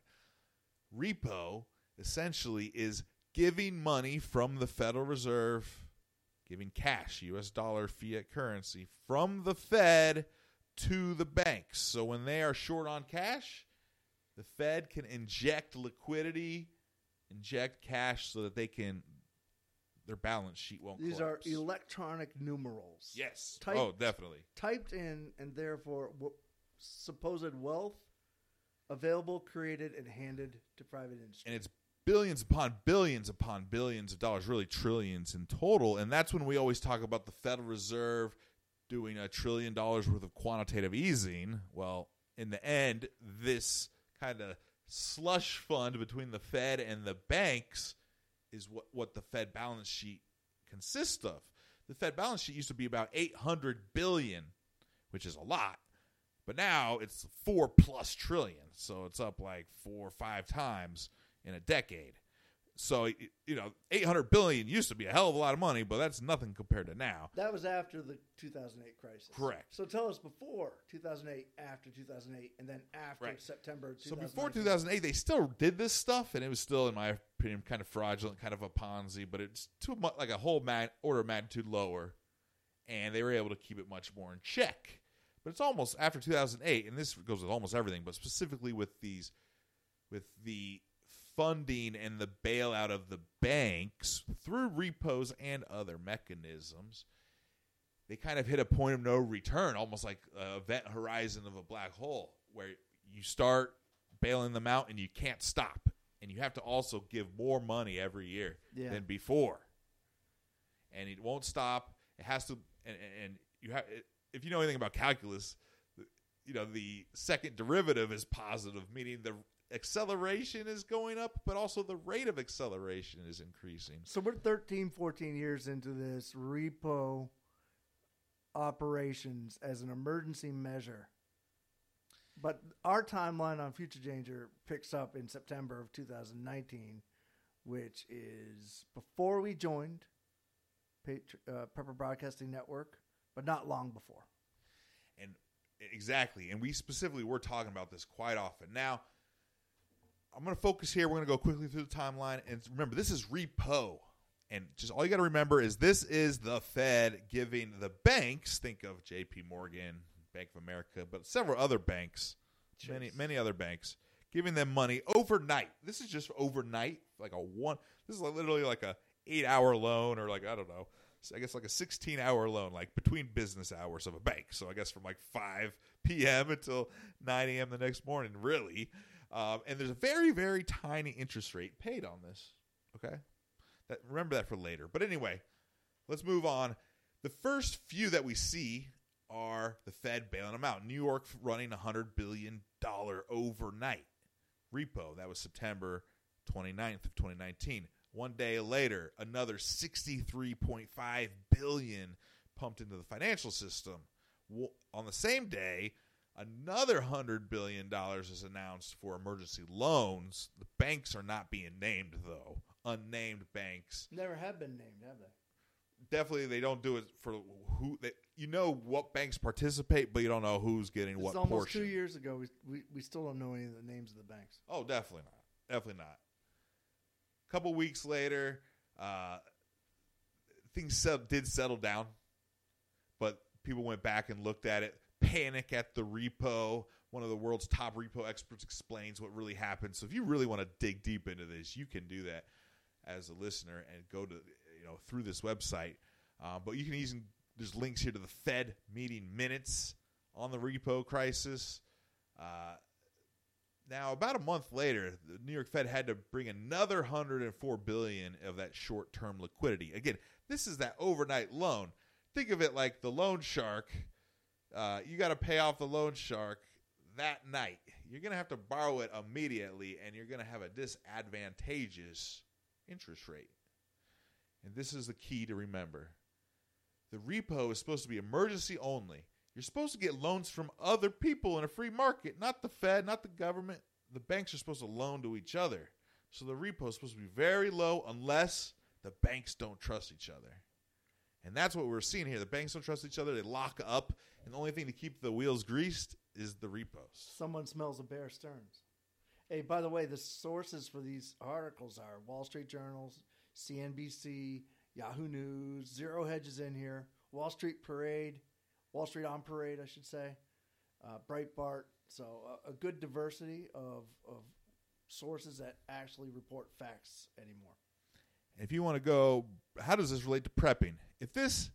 Repo essentially is giving money from the Federal Reserve, giving cash, U S dollar, fiat currency, from the Fed to the banks. So when they are short on cash, the Fed can inject liquidity, inject cash so that they can, their balance sheet won't These collapse. are electronic numerals. Yes. Typed, Oh, definitely. Typed in, and therefore w- supposed wealth available, created, and handed to private industry. And it's billions upon billions upon billions of dollars, really trillions in total. And that's when we always talk about the Federal Reserve doing a trillion dollars worth of quantitative easing. Well, in the end, this kind of slush fund between the Fed and the banks is what, what the Fed balance sheet consists of. The Fed balance sheet used to be about eight hundred billion dollars, which is a lot. But now it's four plus trillion. So it's up like four or five times in a decade. So, you know, eight hundred billion used to be a hell of a lot of money, but that's nothing compared to now. That was after the two thousand eight crisis. Correct. So tell us before two thousand eight, after two thousand eight, and then after Right. September two So thousand nine. before two thousand eight, they still did this stuff, and it was still, in my opinion, kind of fraudulent, kind of a Ponzi, but it's too much, like a whole mag- order of magnitude lower, and they were able to keep it much more in check. But it's almost after two thousand eight, and this goes with almost everything, but specifically with these, with the funding and the bailout of the banks through repos and other mechanisms, they kind of hit a point of no return, almost like an event horizon of a black hole, where you start bailing them out and you can't stop. And you have to also give more money every year Yeah. than before. And it won't stop. It has to, and, and you have, if you know anything about calculus, you know, the second derivative is positive, meaning the acceleration is going up, but also the rate of acceleration is increasing. So we're thirteen, fourteen years into this repo operations as an emergency measure. But our timeline on Future Danger picks up in September of two thousand nineteen, which is before we joined Patri- uh, Prepper Broadcasting Network, but not long before. And exactly, and we specifically were talking about this quite often. Now, I'm going to focus here. We're going to go quickly through the timeline. And remember, this is repo. And just all you got to remember is this is the Fed giving the banks, think of J P Morgan, Bank of America, but several other banks, Chase. many many other banks, giving them money overnight. This is just overnight, like a one. This is like literally like a eight-hour loan, or like, I don't know, I guess like a sixteen-hour loan, like between business hours of a bank. So I guess from like five p.m. until nine a.m. the next morning, really. Um, and there's a very, very tiny interest rate paid on this. Okay? That, remember that for later. But anyway, let's move on. The first few that we see are the Fed bailing them out. New York running one hundred billion dollars overnight repo. That was September twenty-ninth of twenty nineteen. One day later, another sixty-three point five billion dollars pumped into the financial system. On the same day, another one hundred billion dollars is announced for emergency loans. The banks are not being named, though. Unnamed banks. Never have been named, have they? Definitely, they don't do it for who. They, you know what banks participate, but you don't know who's getting It's what almost portion. two years ago. We, we we still don't know any of the names of the banks. Oh, definitely not. Definitely not. A couple weeks later, uh, things set, did settle down, but people went back and looked at it. Panic at the repo. One of the world's top repo experts explains what really happened. So if you really want to dig deep into this, you can do that as a listener and go to you know through this website. Uh, but you can even there's links here to the Fed meeting minutes on the repo crisis. Uh, now, about a month later, the New York Fed had to bring another one hundred four billion dollars of that short-term liquidity. Again, this is that overnight loan. Think of it like the loan shark. Uh, you got to pay off the loan shark that night. You're going to have to borrow it immediately, and you're going to have a disadvantageous interest rate. And this is the key to remember. The repo is supposed to be emergency only. You're supposed to get loans from other people in a free market, not the Fed, not the government. The banks are supposed to loan to each other. So the repo is supposed to be very low unless the banks don't trust each other. And that's what we're seeing here. The banks don't trust each other. They lock up. And the only thing to keep the wheels greased is the repos. Someone smells a Bear Stearns. Hey, by the way, the sources for these articles are Wall Street Journal, C N B C, Yahoo News, Zero Hedge is in here, Wall Street Parade, Wall Street on Parade, I should say, uh, Breitbart. So uh, a good diversity of, of sources that actually report facts anymore. If you want to go, how does this relate to prepping? If this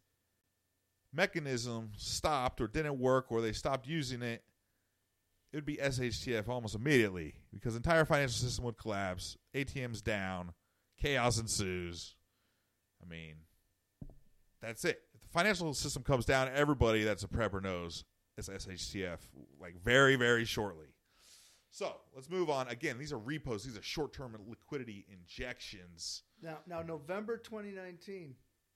mechanism stopped or didn't work or they stopped using it, it would be S H T F almost immediately because the entire financial system would collapse, A T Ms down, chaos ensues. I mean, that's it. If the financial system comes down, everybody that's a prepper knows it's S H T F, like very, very shortly. So let's move on. Again, these are repos. These are short-term liquidity injections. Now, now November twenty nineteen,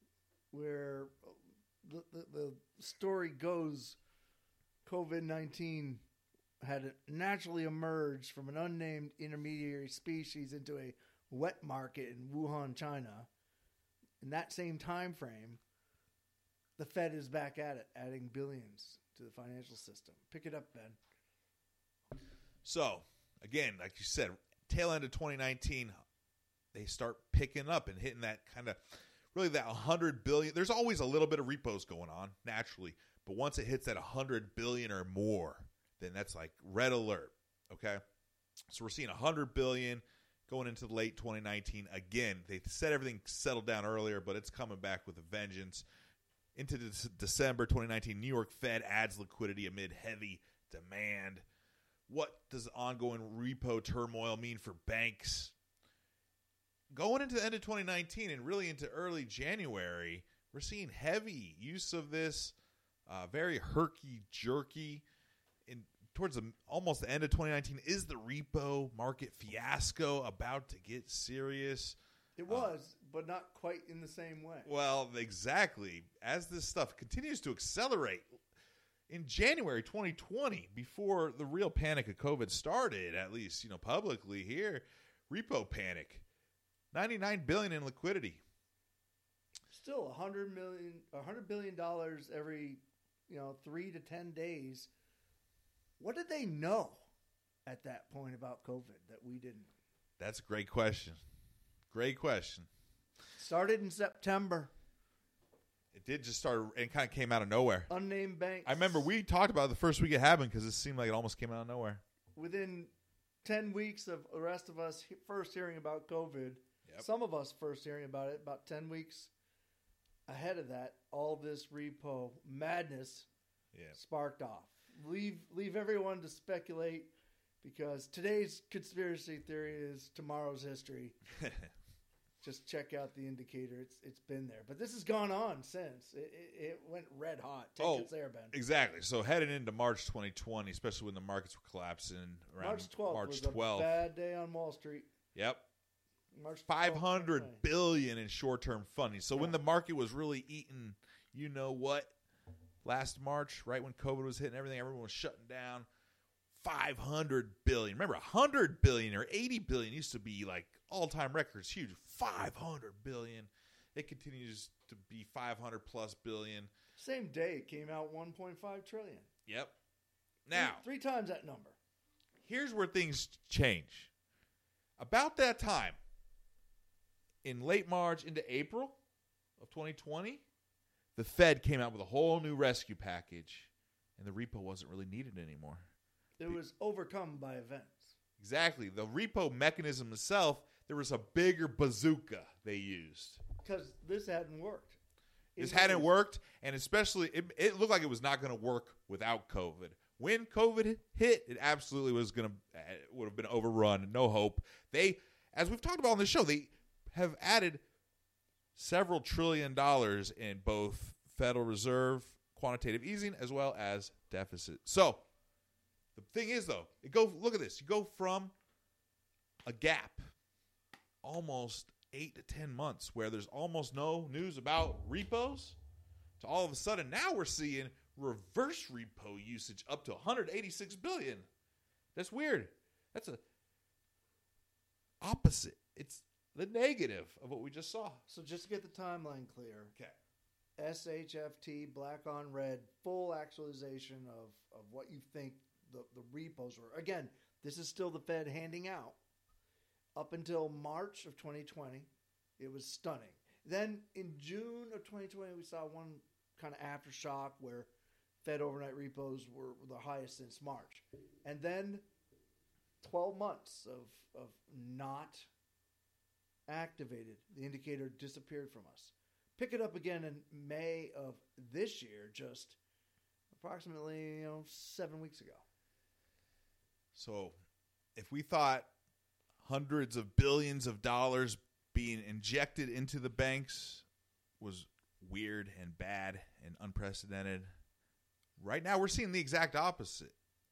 where the, the, the story goes, COVID nineteen had naturally emerged from an unnamed intermediary species into a wet market in Wuhan, China. In that same time frame, the Fed is back at it, adding billions to the financial system. Pick it up, Ben. So, again, like you said, tail end of twenty nineteen, they start picking up and hitting that kind of, really that one hundred billion dollars. There's always a little bit of repos going on, naturally. But once it hits that one hundred billion dollars or more, then that's like red alert, okay? So we're seeing one hundred billion dollars going into late twenty nineteen. Again, they said everything settled down earlier, but it's coming back with a vengeance. Into December twenty nineteen, New York Fed adds liquidity amid heavy demand. What does ongoing repo turmoil mean for banks? Going into the end of twenty nineteen and really into early January, we're seeing heavy use of this, uh, very herky-jerky. In, towards the, almost the end of twenty nineteen, is the repo market fiasco about to get serious? It was, uh, but not quite in the same way. Well, exactly. As this stuff continues to accelerate, in January twenty twenty, before the real panic of COVID started, at least you know publicly here, repo panic, ninety-nine billion dollars in liquidity. Still, one hundred million, one hundred billion dollars every you know three to ten days. What did they know at that point about COVID that we didn't? That's a great question. Great question. Started in September. It did just start and kind of came out of nowhere. Unnamed banks. I remember we talked about it the first week it happened because it seemed like it almost came out of nowhere. Within ten weeks of the rest of us first hearing about COVID, yep. Some of us first hearing about it, about ten weeks ahead of that, all this repo madness yeah. sparked off. Leave, leave everyone to speculate because today's conspiracy theory is tomorrow's history. Just check out the indicator. It's it's been there. But this has gone on since. It, it, it went red hot. Take oh, it there, Ben. Exactly. So heading into March twenty twenty, especially when the markets were collapsing around March twelfth March was twelfth. a bad day on Wall Street. Yep. March five hundred twelfth, billion in short-term funding. So when Yeah. the market was really eating, you know what, last March, right when COVID was hitting everything, everyone was shutting down. five hundred billion. Remember, one hundred billion or eighty billion used to be like all-time records, huge. five hundred billion. It continues to be five hundred plus billion. Same day it came out one point five trillion. Yep. Now, three, three times that number. here's where things change. About that time, in late March into April of twenty twenty, the Fed came out with a whole new rescue package, and the repo wasn't really needed anymore. It was overcome by events. Exactly. The repo mechanism itself, there was a bigger bazooka they used. Because this hadn't worked. This It hadn't was- worked, and especially, it, it looked like it was not going to work without COVID. When COVID hit, it absolutely was going to, would have been overrun, no hope. They, as we've talked about on the show, they have added several trillion dollars in both Federal Reserve quantitative easing as well as deficit. So, the thing is, though, it go look at this. You go from a gap, almost eight to ten months, where there's almost no news about repos, to all of a sudden now we're seeing reverse repo usage up to one hundred eighty-six billion. That's weird. That's a opposite. It's the negative of what we just saw. So just to get the timeline clear, Okay. S H F T, black on red, full actualization of, of what you think the, the repos were. Again, this is still the Fed handing out. Up until March of twenty twenty, it was stunning. Then in June of twenty twenty, we saw one kind of aftershock where Fed overnight repos were the highest since March. And then twelve months of, of not activated. The indicator disappeared from us. Pick it up again in May of this year, just approximately you know seven weeks ago. So, if we thought hundreds of billions of dollars being injected into the banks was weird and bad and unprecedented, right now we're seeing the exact opposite.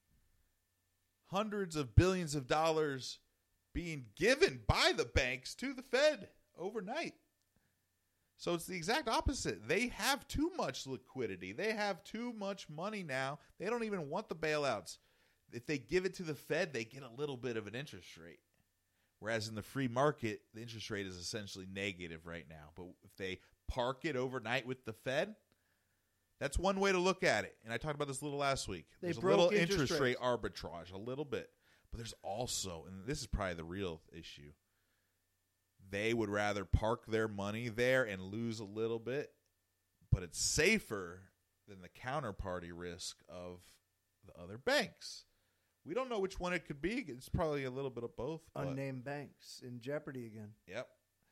Hundreds of billions of dollars being given by the banks to the Fed overnight. So it's the exact opposite. They have too much liquidity. They have too much money now. They don't even want the bailouts. If they give it to the Fed, they get a little bit of an interest rate. Whereas in the free market, the interest rate is essentially negative right now. But if they park it overnight with the Fed, that's one way to look at it. And I talked about this a little last week. They There's a broke little interest interest rate rates. arbitrage, a little bit. But there's also, and this is probably the real issue, they would rather park their money there and lose a little bit, but it's safer than the counterparty risk of the other banks. We don't know which one it could be. It's probably a little bit of both. But, Unnamed banks in jeopardy again. yep.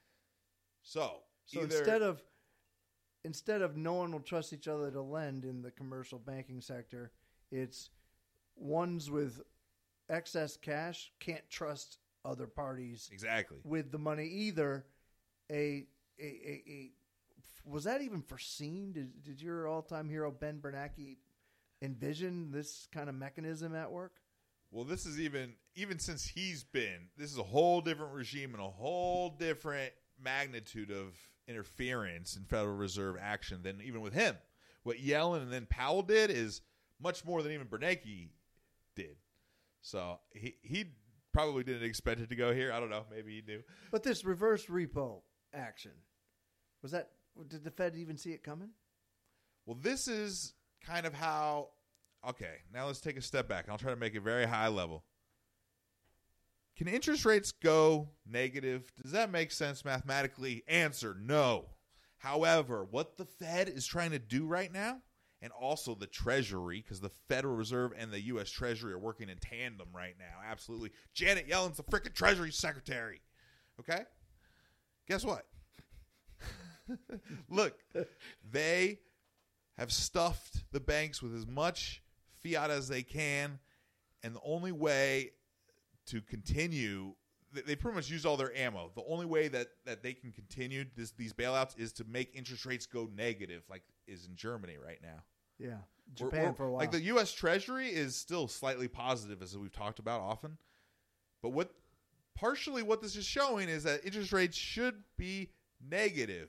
So, So either, instead of instead of no one will trust each other to lend in the commercial banking sector, it's ones with excess cash can't trust other parties exactly. with the money either. A a, a, a was that even foreseen? Did, did your all-time hero Ben Bernanke envision this kind of mechanism at work? Well, this is even even since he's been, this is a whole different regime and a whole different magnitude of interference in Federal Reserve action than even with him. What Yellen and then Powell did is much more than even Bernanke did. So he he probably didn't expect it to go here. I don't know. Maybe he knew. But this reverse repo action, was that? Did the Fed even see it coming? Well, this is kind of how. Okay, now let's take a step back. I'll try to make it very high level. Can interest rates go negative? Does that make sense mathematically? Answer, no. However, what the Fed is trying to do right now, and also the Treasury, because the Federal Reserve and the U S Treasury are working in tandem right now. Absolutely. Janet Yellen's the freaking Treasury Secretary. Okay? Guess what? Look, they have stuffed the banks with as much fiat as they can, and the only way to continue, they pretty much used all their ammo. The only way that, that they can continue this, these bailouts is to make interest rates go negative, like is in Germany right now. Yeah, We're- Japan we're- for a while. Like the U S Treasury is still slightly positive, as we've talked about often. But what partially what this is showing is that interest rates should be negative.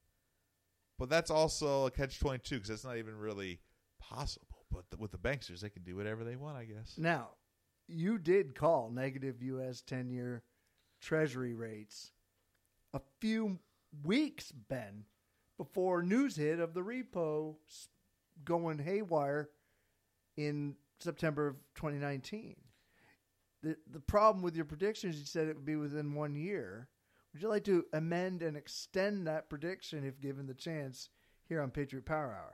But that's also a catch twenty-two because that's not even really possible. But the, with the banksters, they can do whatever they want, I guess. Now, you did call negative U S ten-year Treasury rates a few weeks, Ben, before news hit of the repo going haywire in September of twenty nineteen. The the problem with your predictions, you said it would be within one year. Would you like to amend and extend that prediction if given the chance here on Patriot Power Hour?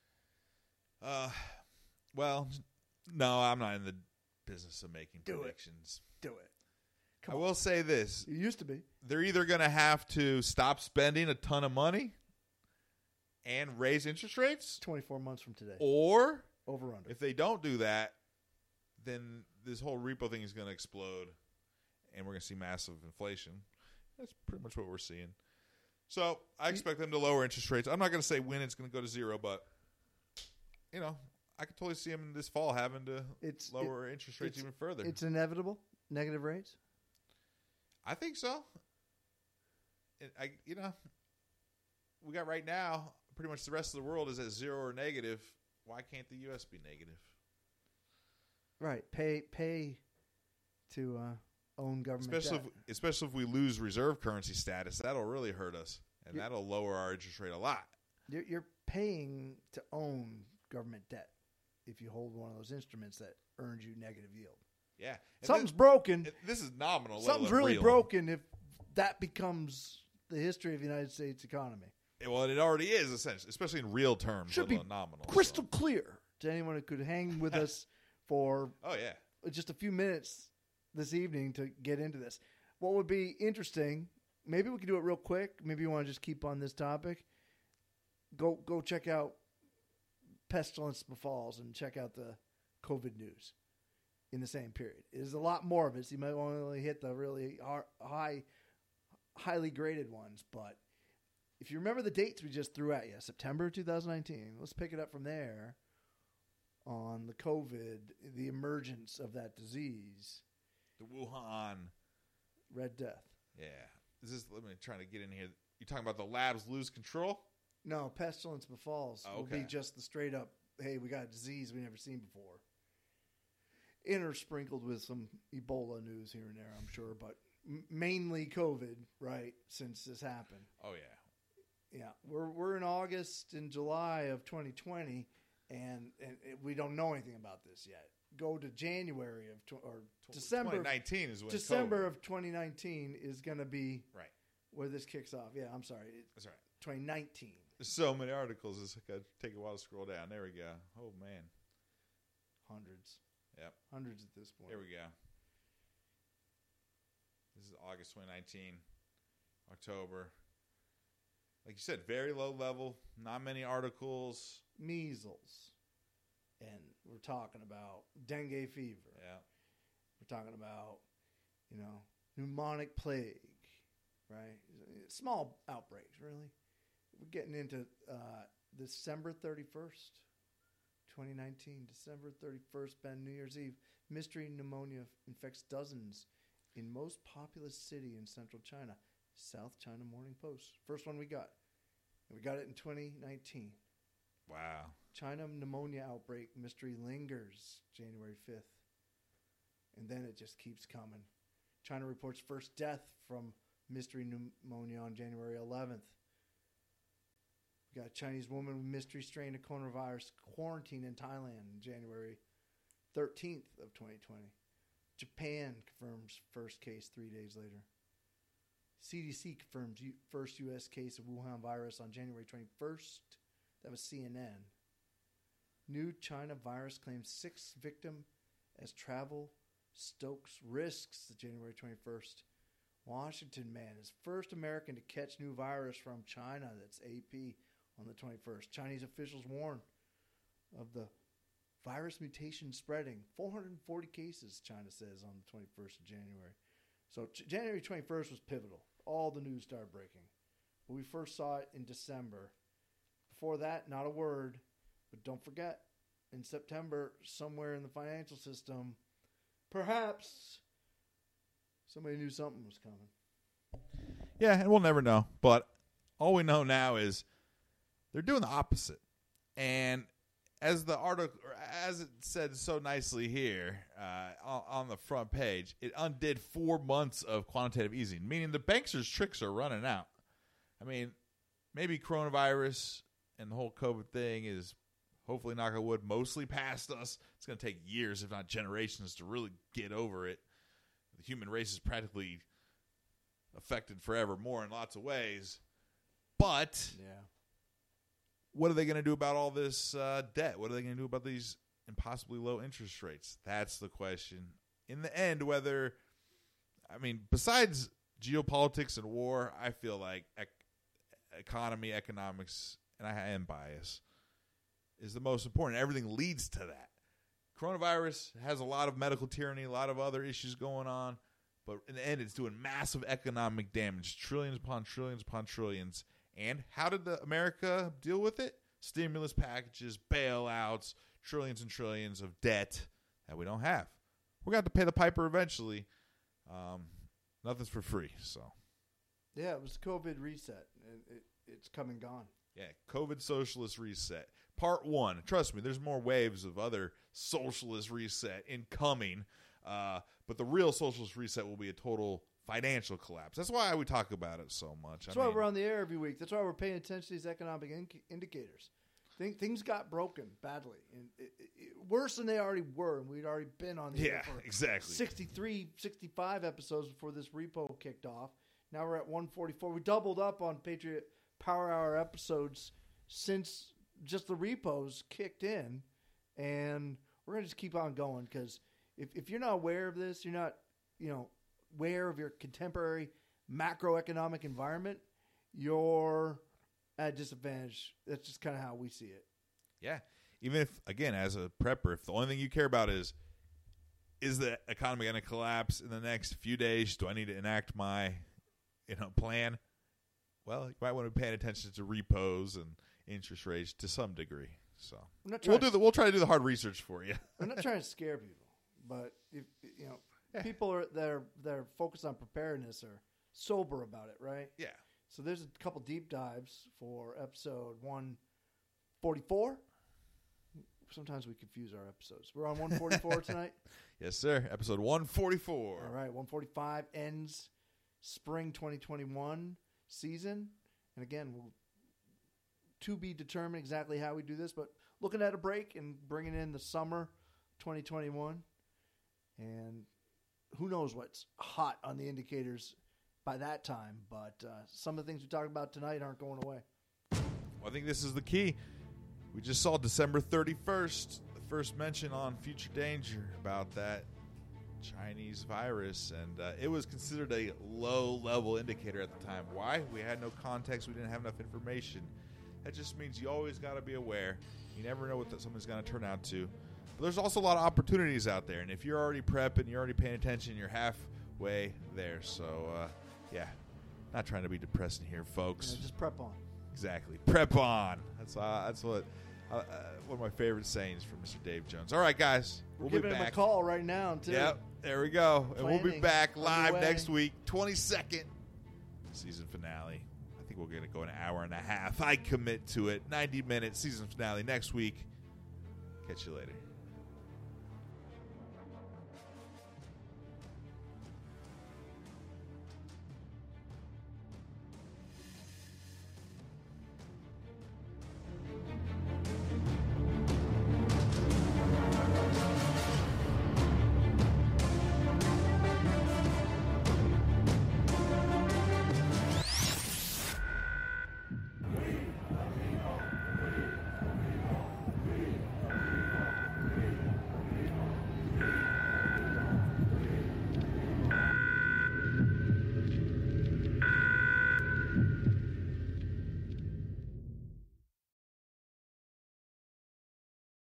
Uh, well, no, I'm not in the business of making Do predictions. it. Do it. Come I on. will say this. You used to be. They're either going to have to stop spending a ton of money and raise interest rates, twenty-four months from today. or Over under. if they don't do that, then this whole repo thing is going to explode, and we're going to see massive inflation. That's pretty much what we're seeing. So I expect them to lower interest rates. I'm not going to say when it's going to go to zero, but you know, I could totally see them this fall having to It's- lower it- interest rates it's- even further. It's inevitable. Negative rates. I think so. It, I, you know, we got right now, pretty much the rest of the world is at zero or negative. Why can't the U S be negative? Right. Pay pay to uh, own government Especially debt. if, especially if we lose reserve currency status, that'll really hurt us, and Yeah. that'll lower our interest rate a lot. You're, you're paying to own government debt if you hold one of those instruments that earns you negative yield. Yeah, and Something's this, broken. This is nominal. let Something's alone really real. broken if that becomes the history of the United States economy. Well, it already is essentially, especially in real terms, Should let be alone nominal. crystal so. clear to anyone who could hang with us for Oh yeah, just a few minutes this evening to get into this. What would be interesting, maybe we could do it real quick. Maybe you want to just keep on this topic. Go go check out Pestilence Befalls and check out the COVID news in the same period. There's a lot more of it, so you might want to only hit the really har- high, highly graded ones. But if you remember the dates we just threw at you, September twenty nineteen, let's pick it up from there on the COVID, the emergence of that disease, the Wuhan. Red Death. Yeah, is this? Let me try to get in here. You talking about the labs lose control? No, Pestilence Befalls Oh, will be okay. just the straight up, hey, we got a disease we never seen before. Intersprinkled with some Ebola news here and there, I'm sure, but m- mainly COVID, right, since this happened. Oh yeah. Yeah, we're we're in August and July of twenty twenty, and, and it, we don't know anything about this yet. Go to January of tw- or December twenty nineteen is when December COVID. of twenty nineteen is going to be Right. where this kicks off. Yeah, I'm sorry, it, That's right. twenty nineteen. There's so many articles. It's got to take a while to scroll down. There we go. Oh man. Hundreds, Yep. hundreds at this point. There we go. This is August twenty nineteen, October. Like you said, very low level. Not many articles. Measles, and we're talking about dengue fever. Yeah. We're talking about, you know, pneumonic plague, right? Small outbreaks, really. We're getting into uh, December thirty-first, twenty nineteen. December thirty-first, Ben, New Year's Eve. Mystery pneumonia infects dozens in most populous city in central China. South China Morning Post. First one we got. And we got it in twenty nineteen. Wow. China pneumonia outbreak mystery lingers January fifth. And then it just keeps coming. China reports first death from mystery pneumonia on January eleventh. We got a Chinese woman with mystery strain of coronavirus quarantined in Thailand on January thirteenth of twenty twenty. Japan confirms first case three days later. C D C confirms U- first U S case of Wuhan virus on January twenty-first. That was C N N. New China virus claims sixth victim as travel stokes risks. January twenty-first. Washington man is first American to catch new virus from China. That's A P on the twenty-first. Chinese officials warn of the virus mutation spreading. four hundred forty cases, China says, on the twenty-first of January. So t- January twenty-first was pivotal. All the news started breaking. But we first saw it in December. Before that, not a word. But don't forget, in September, somewhere in the financial system, perhaps Somebody knew something was coming. Yeah, and we'll never know. But all we know now is they're doing the opposite. And as the article, or as it said so nicely here uh, on, on the front page, it undid four months of quantitative easing, meaning the banksters' tricks are running out. I mean, maybe coronavirus and the whole COVID thing is, hopefully, knock on wood, mostly past us. It's going to take years, if not generations, to really get over it. The human race is practically affected forevermore in lots of ways. But Yeah. what are they going to do about all this uh, debt? What are they going to do about these impossibly low interest rates? That's the question. In the end, whether, I mean, besides geopolitics and war, I feel like ec- economy, economics, and I am biased, is the most important. Everything leads to that. Coronavirus has a lot of medical tyranny, a lot of other issues going on, but in the end, it's doing massive economic damage, trillions upon trillions upon trillions. And how did the America deal with it? Stimulus packages, bailouts, trillions and trillions of debt that we don't have. We're going to have to pay the piper eventually. Um, nothing's for free, so. Yeah, it was COVID reset. It, it, it's come and gone. Yeah, COVID socialist reset. Part one. Trust me, there's more waves of other socialist reset incoming. Uh, but the real socialist reset will be a total financial collapse. That's why we talk about it so much. That's I why mean, we're on the air every week. That's why we're paying attention to these economic in- indicators. Think, things got broken badly, and it, it, it, worse than they already were. And we'd already been on the Yeah, air for exactly. sixty-three, sixty-five episodes before this repo kicked off. Now we're at one forty-four. We doubled up on Patriot Power Hour episodes since just the repos kicked in, and we're going to just keep on going because if, if you're not aware of this, you're not, you know, aware of your contemporary macroeconomic environment, you're at a disadvantage. That's just kind of how we see it. Yeah. Even if, again, as a prepper, if the only thing you care about is, is the economy going to collapse in the next few days? Do I need to enact my, you know, plan? Well, you might want to be paying attention to repos and interest rates to some degree. So I'm not we'll trying do the, we'll try to do the hard research for you. I'm not trying to scare people, but if you know, Yeah. people are that are that are focused on preparedness are sober about it, right? Yeah. So there's a couple deep dives for episode one forty-four. Sometimes we confuse our episodes. We're on one forty-four tonight. Yes, sir. Episode one forty-four. All right, one forty-five ends spring twenty twenty-one season, and again, we'll to be determined exactly how we do this, but looking at a break and bringing in the summer twenty twenty-one, and who knows what's hot on the indicators by that time, but uh, some of the things we talked about tonight aren't going away. Well, I think this is the key. We just saw December thirty-first, the first mention on Future Danger about that Chinese virus, and uh, it was considered a low-level indicator at the time. Why? We had no context. We didn't have enough information. That just means you always got to be aware. You never know what that something's going to turn out to. But there's also a lot of opportunities out there, and if you're already prepping, you're already paying attention, you're halfway there. So, uh, yeah, not trying to be depressing here, folks. You know, just prep on. Exactly. Prep on. That's uh, that's what uh, uh, one of my favorite sayings from Mister Dave Jones. All right, guys. We're We'll giving be him a back. call right now, too. Yep. There we go. And we'll be Planning back live underway. next week, twenty-second season finale. I think we're going to go an hour and a half. I commit to it. ninety minutes season finale next week. Catch you later.